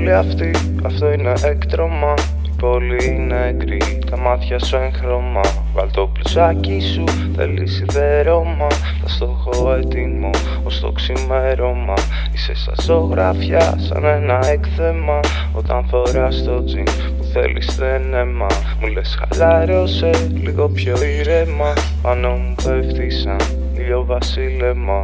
πόλη αυτή, αυτό είναι έκτρωμα. Η πόλη είναι γκρι, τα μάτια σου έγχρωμα. Βάλ' το πλουσάκι σου, θέλει σιδέρωμα. Θα στο έχω έτοιμο ως το ξημέρωμα. Είσαι σαν ζωγραφιά, σαν ένα έκθεμα. Όταν φοράς το τζιν που θέλεις στένεμα. Μου λες χαλάρωσε λίγο πιο ήρεμα. Πάνω μου πέφτει σαν ηλιοβασίλεμα.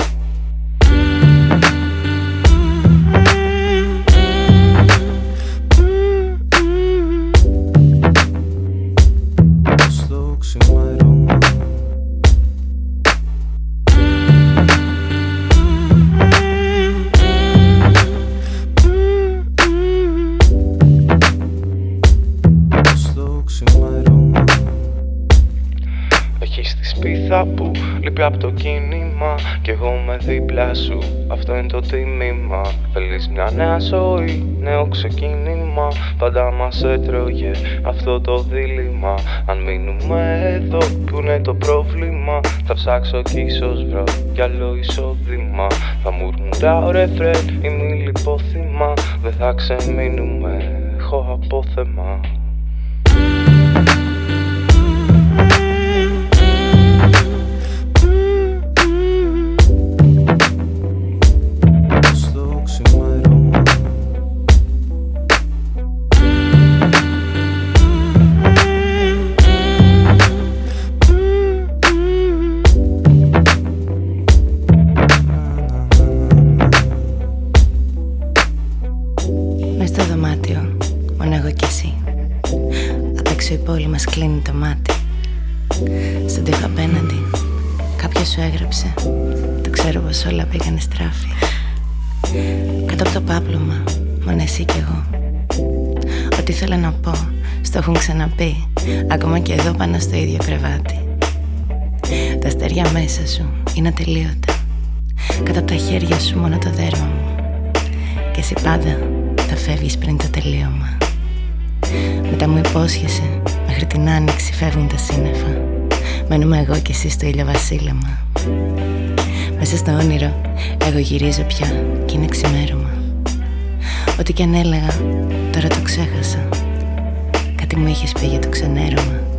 Έχεις τη σπίθα που λείπει από το κίνημα. Κι εγώ με δίπλα σου, αυτό είναι το τίμημα. Θέλεις μια νέα ζωή, νέο ξεκίνημα. Πάντα μας έτρωγε αυτό το δίλημμα. Αν μείνουμε εδώ, που είναι το πρόβλημα. Θα ψάξω κι ίσως βρω κι άλλο εισόδημα. Θα μουρμουράω ρεφρέν, είμαι λιπόθυμα. Δεν θα ξεμείνουμε, έχω απόθεμα. Μες στο δωμάτιο, μόνο εγώ κι εσύ. Απ' έξω η πόλη μας κλείνει το μάτι. Στον τοίχο απέναντι, κάποιος σου έγραψε. Το ξέρω πως όλα πήγανε στράφη. Κάτω από το πάπλωμα, μόνο εσύ κι εγώ. Ό,τι ήθελα να πω, στο έχουν ξαναπεί. Ακόμα και εδώ πάνω στο ίδιο κρεβάτι. Τα αστέρια μέσα σου είναι ατελείωτα. Κάτω από τα χέρια σου μόνο το δέρμα μου. Και εσύ πάντα θα φεύγεις πριν το τελείωμα. Μετά μου υπόσχεσαι, μέχρι την άνοιξη φεύγουν τα σύννεφα. Μένουμε εγώ και εσύ στο ηλιοβασίλεμα. Μέσα στο όνειρο, εγώ γυρίζω πια κι είναι ξημέρωμα. Ό,τι κι αν έλεγα, τώρα το ξέχασα. Κάτι μου είχες πει για το ξενέρωμα.